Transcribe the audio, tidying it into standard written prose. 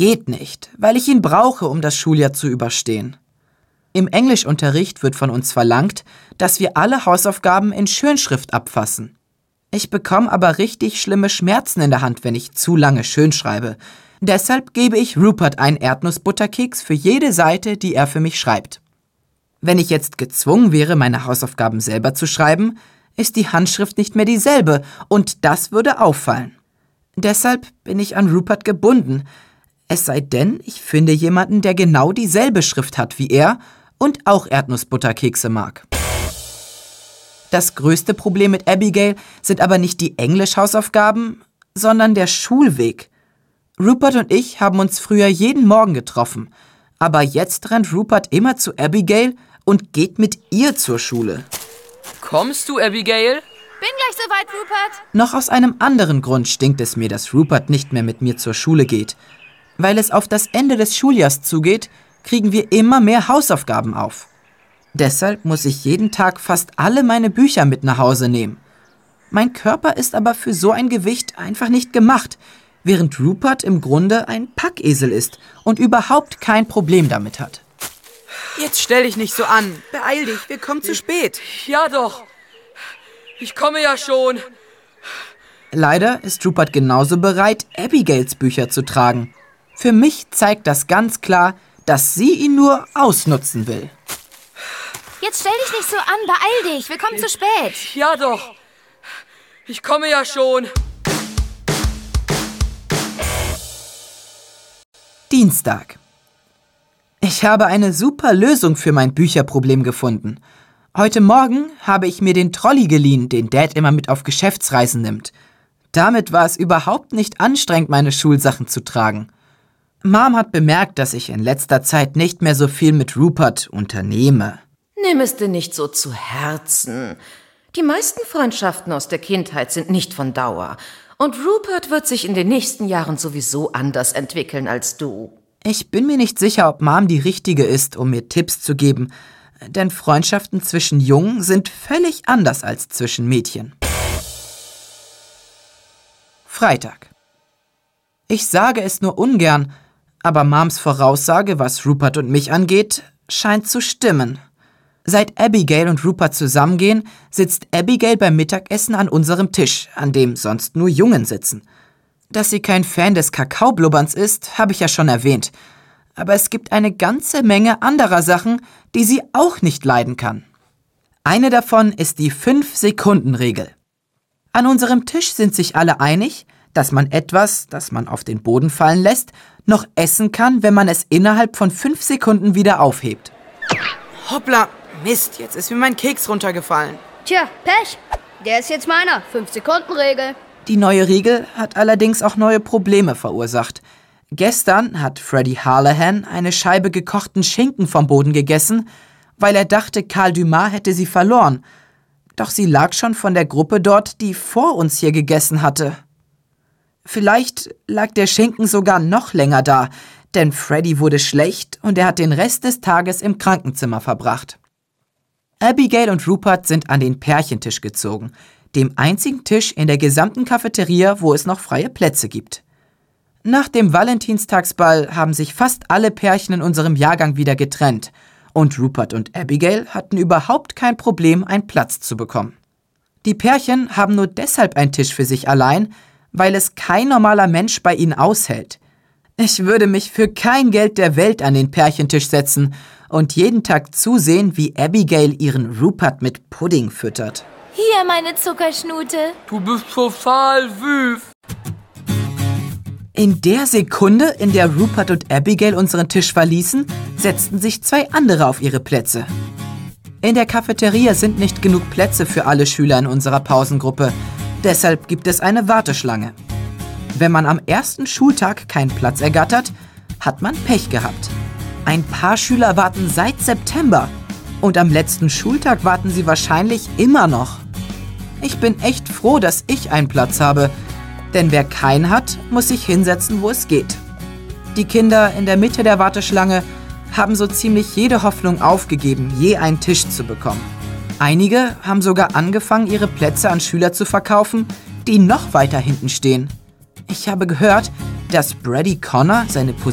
geht nicht, weil ich ihn brauche, um das Schuljahr zu überstehen. Im Englischunterricht wird von uns verlangt, dass wir alle Hausaufgaben in Schönschrift abfassen. Ich bekomme aber richtig schlimme Schmerzen in der Hand, wenn ich zu lange schön schreibe. Deshalb gebe ich Rupert einen Erdnussbutterkeks für jede Seite, die er für mich schreibt. Wenn ich jetzt gezwungen wäre, meine Hausaufgaben selber zu schreiben, ist die Handschrift nicht mehr dieselbe und das würde auffallen. Deshalb bin ich an Rupert gebunden. Es sei denn, ich finde jemanden, der genau dieselbe Schrift hat wie er und auch Erdnussbutterkekse mag. Das größte Problem mit Abigail sind aber nicht die Englisch-Hausaufgaben, sondern der Schulweg. Rupert und ich haben uns früher jeden Morgen getroffen, aber jetzt rennt Rupert immer zu Abigail und geht mit ihr zur Schule. Kommst du, Abigail? Bin gleich soweit, Rupert. Noch aus einem anderen Grund stinkt es mir, dass Rupert nicht mehr mit mir zur Schule geht. Weil es auf das Ende des Schuljahrs zugeht, kriegen wir immer mehr Hausaufgaben auf. Deshalb muss ich jeden Tag fast alle meine Bücher mit nach Hause nehmen. Mein Körper ist aber für so ein Gewicht einfach nicht gemacht, während Rupert im Grunde ein Packesel ist und überhaupt kein Problem damit hat. Jetzt stell dich nicht so an. Beeil dich, wir kommen zu spät. Ja doch. Ich komme ja schon. Leider ist Rupert genauso bereit, Abigails Bücher zu tragen. Für mich zeigt das ganz klar, dass sie ihn nur ausnutzen will. Jetzt stell dich nicht so an, beeil dich, wir kommen zu spät. Ja doch. Ich komme ja schon. Dienstag. Ich habe eine super Lösung für mein Bücherproblem gefunden. Heute Morgen habe ich mir den Trolley geliehen, den Dad immer mit auf Geschäftsreisen nimmt. Damit war es überhaupt nicht anstrengend, meine Schulsachen zu tragen. Mom hat bemerkt, dass ich in letzter Zeit nicht mehr so viel mit Rupert unternehme. Nimm es dir nicht so zu Herzen. Die meisten Freundschaften aus der Kindheit sind nicht von Dauer. Und Rupert wird sich in den nächsten Jahren sowieso anders entwickeln als du. Ich bin mir nicht sicher, ob Mom die Richtige ist, um mir Tipps zu geben, denn Freundschaften zwischen Jungen sind völlig anders als zwischen Mädchen. Freitag. Ich sage es nur ungern, aber Moms Voraussage, was Rupert und mich angeht, scheint zu stimmen. Seit Abigail und Rupert zusammengehen, sitzt Abigail beim Mittagessen an unserem Tisch, an dem sonst nur Jungen sitzen. Dass sie kein Fan des Kakaoblubberns ist, habe ich ja schon erwähnt. Aber es gibt eine ganze Menge anderer Sachen, die sie auch nicht leiden kann. Eine davon ist die 5-Sekunden-Regel. An unserem Tisch sind sich alle einig, dass man etwas, das man auf den Boden fallen lässt, noch essen kann, wenn man es innerhalb von 5 Sekunden wieder aufhebt. Hoppla, Mist, jetzt ist mir mein Keks runtergefallen. Tja, Pech. Der ist jetzt meiner. 5-Sekunden-Regel. Die neue Regel hat allerdings auch neue Probleme verursacht. Gestern hat Freddie Harlahan eine Scheibe gekochten Schinken vom Boden gegessen, weil er dachte, Karl Dumas hätte sie verloren. Doch sie lag schon von der Gruppe dort, die vor uns hier gegessen hatte. Vielleicht lag der Schinken sogar noch länger da, denn Freddie wurde schlecht und er hat den Rest des Tages im Krankenzimmer verbracht. Abigail und Rupert sind an den Pärchentisch gezogen, dem einzigen Tisch in der gesamten Cafeteria, wo es noch freie Plätze gibt. Nach dem Valentinstagsball haben sich fast alle Pärchen in unserem Jahrgang wieder getrennt und Rupert und Abigail hatten überhaupt kein Problem, einen Platz zu bekommen. Die Pärchen haben nur deshalb einen Tisch für sich allein, weil es kein normaler Mensch bei ihnen aushält. Ich würde mich für kein Geld der Welt an den Pärchentisch setzen und jeden Tag zusehen, wie Abigail ihren Rupert mit Pudding füttert. Hier, meine Zuckerschnute. Du bist total süß. In der Sekunde, in der Rupert und Abigail unseren Tisch verließen, setzten sich 2 andere auf ihre Plätze. In der Cafeteria sind nicht genug Plätze für alle Schüler in unserer Pausengruppe. Deshalb gibt es eine Warteschlange. Wenn man am ersten Schultag keinen Platz ergattert, hat man Pech gehabt. Ein paar Schüler warten seit September und am letzten Schultag warten sie wahrscheinlich immer noch. Ich bin echt froh, dass ich einen Platz habe, denn wer keinen hat, muss sich hinsetzen, wo es geht. Die Kinder in der Mitte der Warteschlange haben so ziemlich jede Hoffnung aufgegeben, je einen Tisch zu bekommen. Einige haben sogar angefangen, ihre Plätze an Schüler zu verkaufen, die noch weiter hinten stehen. Ich habe gehört, dass Brady Connor seine